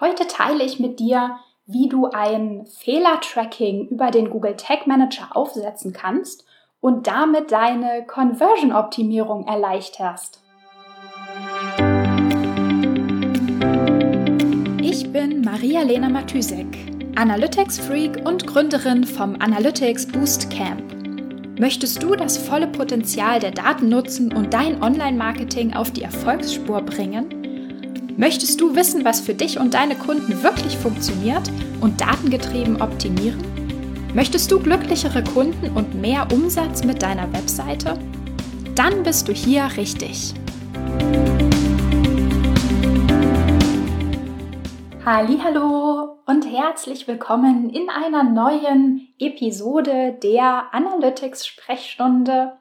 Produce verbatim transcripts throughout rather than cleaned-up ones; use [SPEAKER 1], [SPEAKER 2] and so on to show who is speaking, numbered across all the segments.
[SPEAKER 1] Heute teile ich mit dir, wie du ein Fehlertracking über den Google Tag Manager aufsetzen kannst und damit deine Conversion-Optimierung erleichterst. Ich bin Maria-Lena Matysek, Analytics-Freak und Gründerin vom Analytics Boost Camp. Möchtest du das volle Potenzial der Daten nutzen und dein Online-Marketing auf die Erfolgsspur bringen? Möchtest du wissen, was für dich und deine Kunden wirklich funktioniert und datengetrieben optimieren? Möchtest du glücklichere Kunden und mehr Umsatz mit deiner Webseite? Dann bist du hier richtig. Hallihallo und herzlich willkommen in einer neuen Episode der Analytics-Sprechstunde.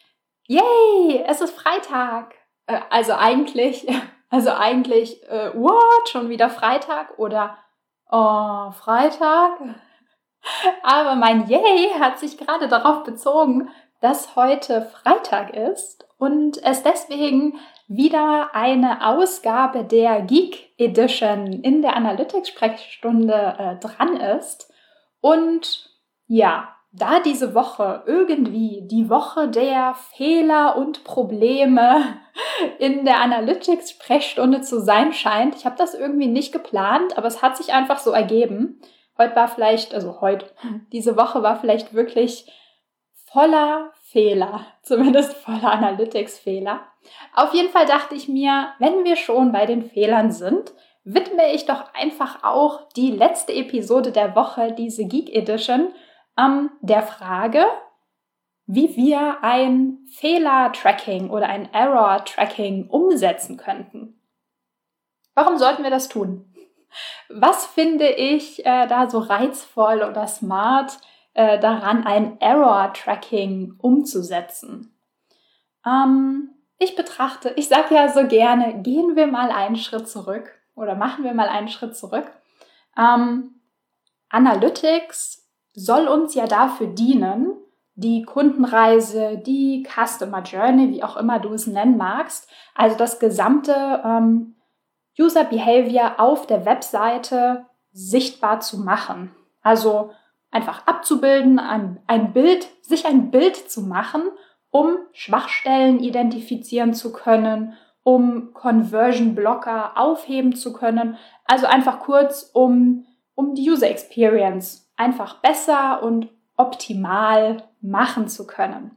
[SPEAKER 1] Yay, es ist Freitag. Äh, also eigentlich... Also eigentlich, äh, what, schon wieder Freitag oder oh, Freitag? Aber mein Yay hat sich gerade darauf bezogen, dass heute Freitag ist und es deswegen wieder eine Ausgabe der Geek Edition in der Analytics-Sprechstunde äh, dran ist. Und ja, da diese Woche irgendwie die Woche der Fehler und Probleme in der Analytics-Sprechstunde zu sein scheint. Ich habe das irgendwie nicht geplant, aber es hat sich einfach so ergeben. Heute war vielleicht, also heute, diese Woche war vielleicht wirklich voller Fehler, zumindest voller Analytics-Fehler. Auf jeden Fall dachte ich mir, wenn wir schon bei den Fehlern sind, widme ich doch einfach auch die letzte Episode der Woche, diese Geek Edition, ähm, der Frage, wie wir ein Fehler-Tracking oder ein Error-Tracking umsetzen könnten. Warum sollten wir das tun? Was finde ich äh, da so reizvoll oder smart äh, daran, ein Error-Tracking umzusetzen? Ähm, ich betrachte, ich sage ja so gerne, gehen wir mal einen Schritt zurück oder machen wir mal einen Schritt zurück. Ähm, Analytics soll uns ja dafür dienen, die Kundenreise, die Customer Journey, wie auch immer du es nennen magst, also das gesamte ähm, User Behavior auf der Webseite sichtbar zu machen. Also einfach abzubilden, ein, ein Bild, sich ein Bild zu machen, um Schwachstellen identifizieren zu können, um Conversion Blocker aufheben zu können. Also einfach kurz, um, um die User Experience einfach besser und optimal machen zu können.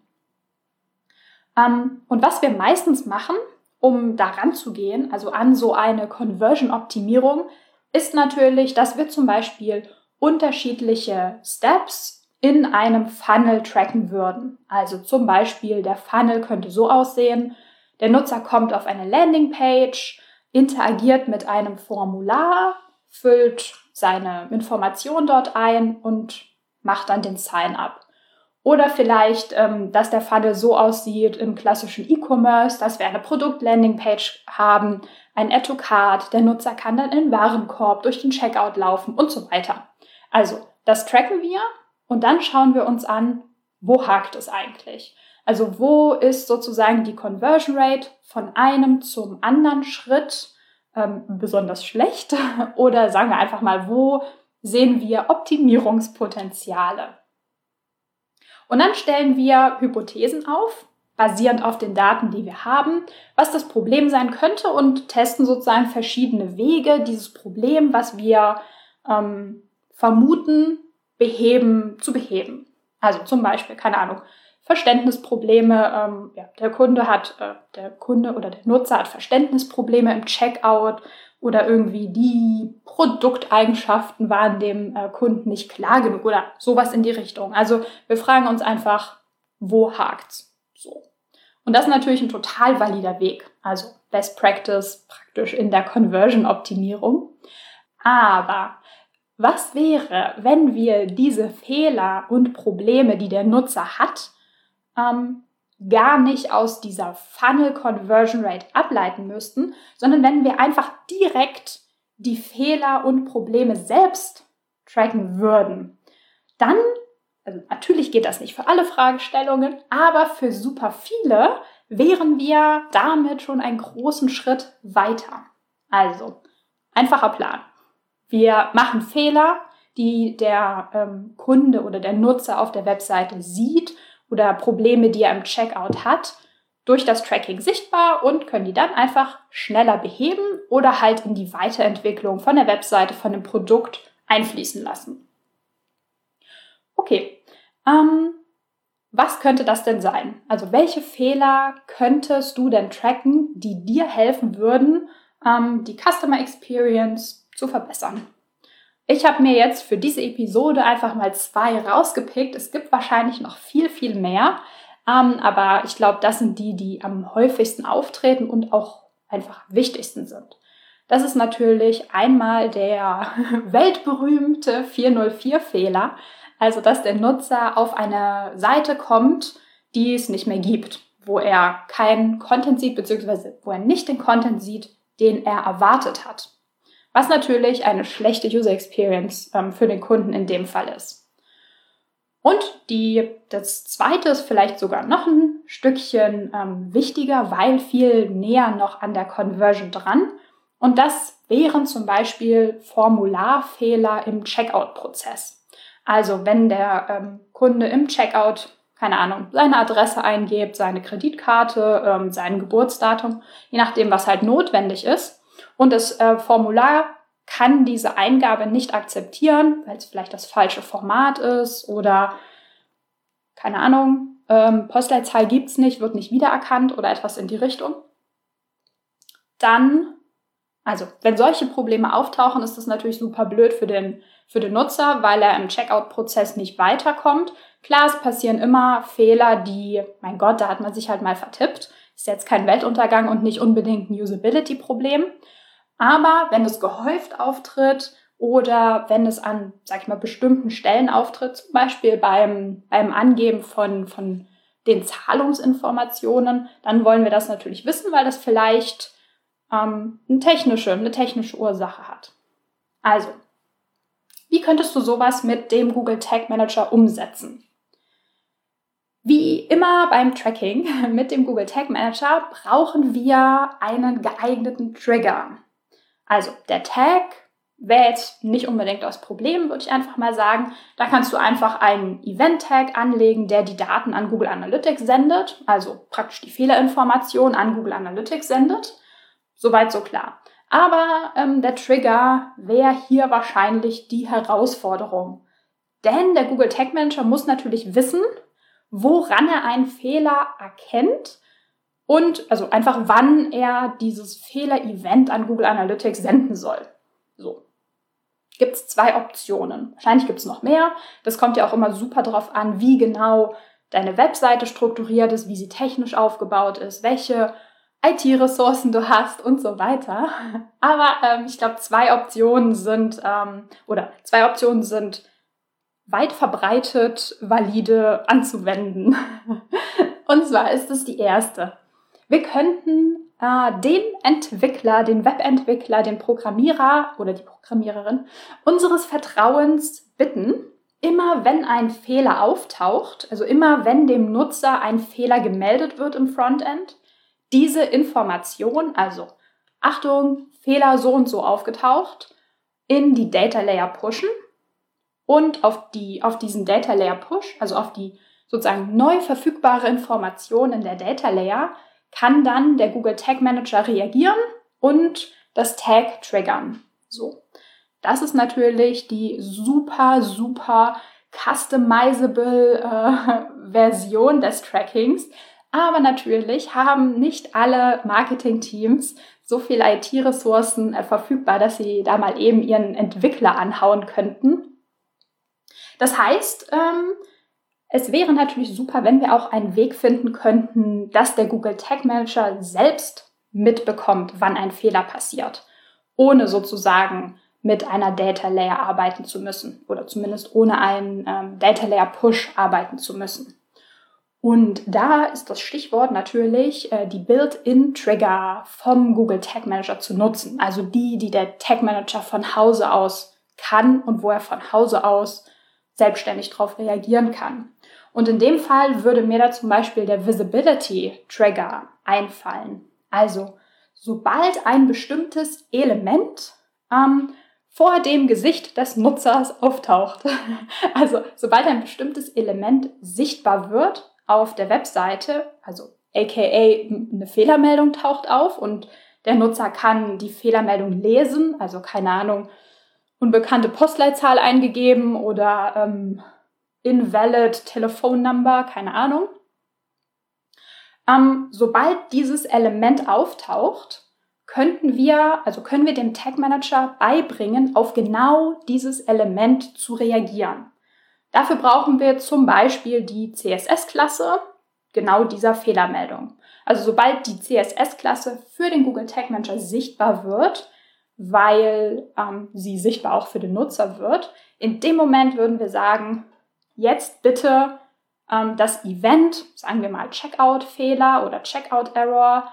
[SPEAKER 1] Ähm, und was wir meistens machen, um daran zu gehen, also an so eine Conversion-Optimierung, ist natürlich, dass wir zum Beispiel unterschiedliche Steps in einem Funnel tracken würden. Also zum Beispiel der Funnel könnte so aussehen, der Nutzer kommt auf eine Landingpage, interagiert mit einem Formular, füllt seine Information dort ein und macht dann den Sign-up. Oder vielleicht, ähm, dass der Funnel so aussieht im klassischen E-Commerce, dass wir eine Produkt-Landingpage haben, ein Add-to-Cart, der Nutzer kann dann in den Warenkorb durch den Checkout laufen und so weiter. Also, das tracken wir und dann schauen wir uns an, wo hakt es eigentlich? Also, wo ist sozusagen die Conversion Rate von einem zum anderen Schritt ähm, besonders schlecht? Oder sagen wir einfach mal, wo sehen wir Optimierungspotenziale? Und dann stellen wir Hypothesen auf, basierend auf den Daten, die wir haben, was das Problem sein könnte und testen sozusagen verschiedene Wege, dieses Problem, was wir ähm, vermuten, beheben, zu beheben. Also zum Beispiel, keine Ahnung, Verständnisprobleme, ähm, ja, der Kunde hat, äh, der Kunde oder der Nutzer hat Verständnisprobleme im Checkout oder irgendwie die Produkteigenschaften waren dem äh, Kunden nicht klar genug oder sowas in die Richtung. Also wir fragen uns einfach, wo hakt's? So. Und das ist natürlich ein total valider Weg. Also Best Practice praktisch in der Conversion-Optimierung. Aber was wäre, wenn wir diese Fehler und Probleme, die der Nutzer hat, ähm, gar nicht aus dieser Funnel Conversion Rate ableiten müssten, sondern wenn wir einfach direkt die Fehler und Probleme selbst tracken würden, dann, also natürlich geht das nicht für alle Fragestellungen, aber für super viele wären wir damit schon einen großen Schritt weiter. Also, einfacher Plan. Wir machen Fehler, die der ähm, Kunde oder der Nutzer auf der Webseite sieht oder Probleme, die er im Checkout hat, durch das Tracking sichtbar und können die dann einfach schneller beheben oder halt in die Weiterentwicklung von der Webseite, von dem Produkt einfließen lassen. Okay, ähm, was könnte das denn sein? Also welche Fehler könntest du denn tracken, die dir helfen würden, ähm, die Customer Experience zu verbessern? Ich habe mir jetzt für diese Episode einfach mal zwei rausgepickt. Es gibt wahrscheinlich noch viel, viel mehr, ähm, aber ich glaube, das sind die, die am häufigsten auftreten und auch einfach am wichtigsten sind. Das ist natürlich einmal der weltberühmte vier null vier-Fehler, also dass der Nutzer auf eine Seite kommt, die es nicht mehr gibt, wo er keinen Content sieht, beziehungsweise wo er nicht den Content sieht, den er erwartet hat. Was natürlich eine schlechte User Experience ähm, für den Kunden in dem Fall ist. Und die, das zweite ist vielleicht sogar noch ein Stückchen ähm, wichtiger, weil viel näher noch an der Conversion dran. Und das wären zum Beispiel Formularfehler im Checkout-Prozess. Also wenn der ähm, Kunde im Checkout, keine Ahnung, seine Adresse eingibt, seine Kreditkarte, ähm, sein Geburtsdatum, je nachdem, was halt notwendig ist, und das äh, Formular kann diese Eingabe nicht akzeptieren, weil es vielleicht das falsche Format ist oder, keine Ahnung, ähm, Postleitzahl gibt es nicht, wird nicht wiedererkannt oder etwas in die Richtung. Dann, also wenn solche Probleme auftauchen, ist das natürlich super blöd für den, für den Nutzer, weil er im Checkout-Prozess nicht weiterkommt. Klar, es passieren immer Fehler, die, mein Gott, da hat man sich halt mal vertippt. Ist jetzt kein Weltuntergang und nicht unbedingt ein Usability-Problem. Aber wenn es gehäuft auftritt oder wenn es an, sag ich mal, bestimmten Stellen auftritt, zum Beispiel beim, beim Angeben von, von den Zahlungsinformationen, dann wollen wir das natürlich wissen, weil das vielleicht ähm, eine technische, eine technische Ursache hat. Also, wie könntest du sowas mit dem Google Tag Manager umsetzen? Wie immer beim Tracking mit dem Google Tag Manager brauchen wir einen geeigneten Trigger. Also der Tag wäre jetzt nicht unbedingt das Problem, würde ich einfach mal sagen. Da kannst du einfach einen Event-Tag anlegen, der die Daten an Google Analytics sendet, also praktisch die Fehlerinformation an Google Analytics sendet. Soweit so klar. Aber ähm, der Trigger wäre hier wahrscheinlich die Herausforderung. Denn der Google Tag Manager muss natürlich wissen, woran er einen Fehler erkennt und also einfach wann er dieses Fehler-Event an Google Analytics senden soll. So. Gibt es zwei Optionen. Wahrscheinlich gibt es noch mehr. Das kommt ja auch immer super drauf an, wie genau deine Webseite strukturiert ist, wie sie technisch aufgebaut ist, welche I T-Ressourcen du hast und so weiter. Aber ähm, ich glaube, zwei Optionen sind, ähm, oder zwei Optionen sind weit verbreitet, valide anzuwenden. Und zwar ist es die erste. Wir könnten äh, den Entwickler, den Webentwickler, den Programmierer oder die Programmiererin unseres Vertrauens bitten, immer wenn ein Fehler auftaucht, also immer wenn dem Nutzer ein Fehler gemeldet wird im Frontend, diese Information, also Achtung, Fehler so und so aufgetaucht, in die Data Layer pushen und auf, die, auf diesen Data Layer Push, also auf die sozusagen neu verfügbare Information in der Data Layer, kann dann der Google Tag Manager reagieren und das Tag triggern. So. Das ist natürlich die super, super customizable äh, Version des Trackings. Aber natürlich haben nicht alle Marketing-Teams so viele I T-Ressourcen äh, verfügbar, dass sie da mal eben ihren Entwickler anhauen könnten. Das heißt, ähm, es wäre natürlich super, wenn wir auch einen Weg finden könnten, dass der Google Tag Manager selbst mitbekommt, wann ein Fehler passiert, ohne sozusagen mit einer Data Layer arbeiten zu müssen oder zumindest ohne einen ähm, Data Layer Push arbeiten zu müssen. Und da ist das Stichwort natürlich, äh, die Built-in-Trigger vom Google Tag Manager zu nutzen. Also die, die der Tag Manager von Hause aus kann und wo er von Hause aus selbstständig darauf reagieren kann. Und in dem Fall würde mir da zum Beispiel der Visibility-Trigger einfallen. Also sobald ein bestimmtes Element ähm, vor dem Gesicht des Nutzers auftaucht. Also sobald ein bestimmtes Element sichtbar wird auf der Webseite, also aka eine Fehlermeldung taucht auf und der Nutzer kann die Fehlermeldung lesen, also keine Ahnung, unbekannte Postleitzahl eingegeben oder ähm, invalid Telephone Number, keine Ahnung. Ähm, sobald dieses Element auftaucht, könnten wir, also können wir dem Tag Manager beibringen, auf genau dieses Element zu reagieren. Dafür brauchen wir zum Beispiel die C S S-Klasse genau dieser Fehlermeldung. Also sobald die C S S-Klasse für den Google Tag Manager sichtbar wird, weil ähm, sie sichtbar auch für den Nutzer wird, in dem Moment würden wir sagen, jetzt bitte ähm, das Event, sagen wir mal Checkout-Fehler oder Checkout-Error,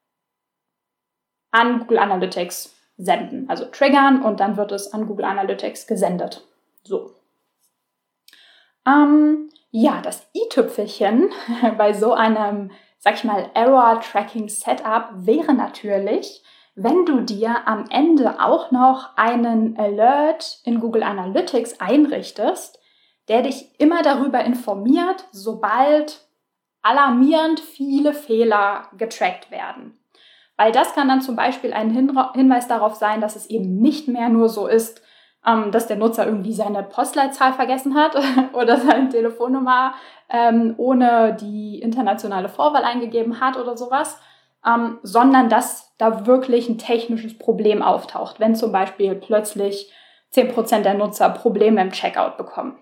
[SPEAKER 1] an Google Analytics senden. Also triggern und dann wird es an Google Analytics gesendet. So. Ähm, ja, das i-Tüpfelchen bei so einem, sag ich mal, Error-Tracking-Setup wäre natürlich, wenn du dir am Ende auch noch einen Alert in Google Analytics einrichtest, der dich immer darüber informiert, sobald alarmierend viele Fehler getrackt werden. Weil das kann dann zum Beispiel ein Hinweis darauf sein, dass es eben nicht mehr nur so ist, ähm, dass der Nutzer irgendwie seine Postleitzahl vergessen hat oder seine Telefonnummer ähm, ohne die internationale Vorwahl eingegeben hat oder sowas, ähm, sondern dass da wirklich ein technisches Problem auftaucht, wenn zum Beispiel plötzlich zehn Prozent der Nutzer Probleme im Checkout bekommen.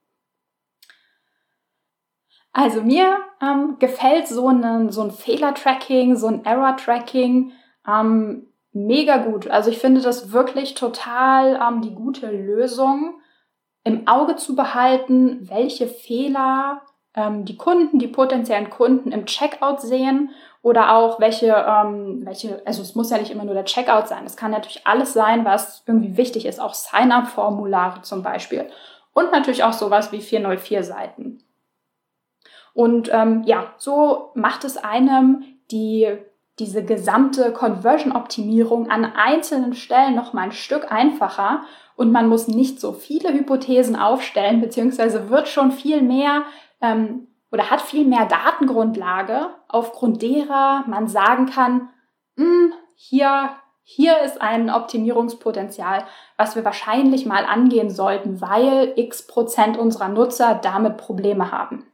[SPEAKER 1] Also mir ähm, gefällt so ein, so ein Fehler-Tracking, so ein Error-Tracking ähm, mega gut. Also ich finde das wirklich total ähm, die gute Lösung, im Auge zu behalten, welche Fehler ähm, die Kunden, die potenziellen Kunden im Checkout sehen oder auch welche, ähm, welche, also es muss ja nicht immer nur der Checkout sein. Es kann natürlich alles sein, was irgendwie wichtig ist, auch Sign-up-Formulare zum Beispiel und natürlich auch sowas wie vierhundertvier Seiten. Und ähm, ja, so macht es einem die, diese gesamte Conversion-Optimierung an einzelnen Stellen noch mal ein Stück einfacher und man muss nicht so viele Hypothesen aufstellen, beziehungsweise wird schon viel mehr ähm, oder hat viel mehr Datengrundlage, aufgrund derer man sagen kann, hier, hier ist ein Optimierungspotenzial, was wir wahrscheinlich mal angehen sollten, weil x Prozent unserer Nutzer damit Probleme haben.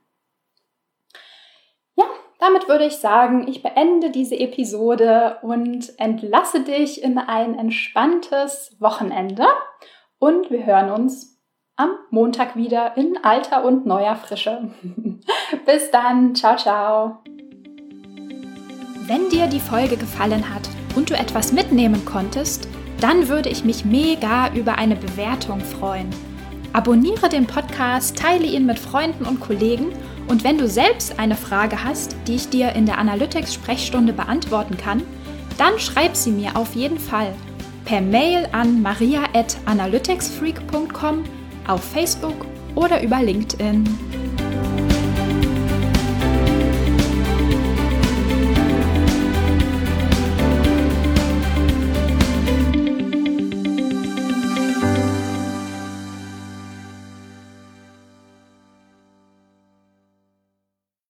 [SPEAKER 1] Ja, damit würde ich sagen, ich beende diese Episode und entlasse dich in ein entspanntes Wochenende und wir hören uns am Montag wieder in alter und neuer Frische. Bis dann, ciao, ciao. Wenn dir die Folge gefallen hat und du etwas mitnehmen konntest, dann würde ich mich mega über eine Bewertung freuen. Abonniere den Podcast, teile ihn mit Freunden und Kollegen und wenn du selbst eine Frage hast, die ich dir in der Analytics-Sprechstunde beantworten kann, dann schreib sie mir auf jeden Fall per Mail an maria at analyticsfreak punkt com, auf Facebook oder über LinkedIn.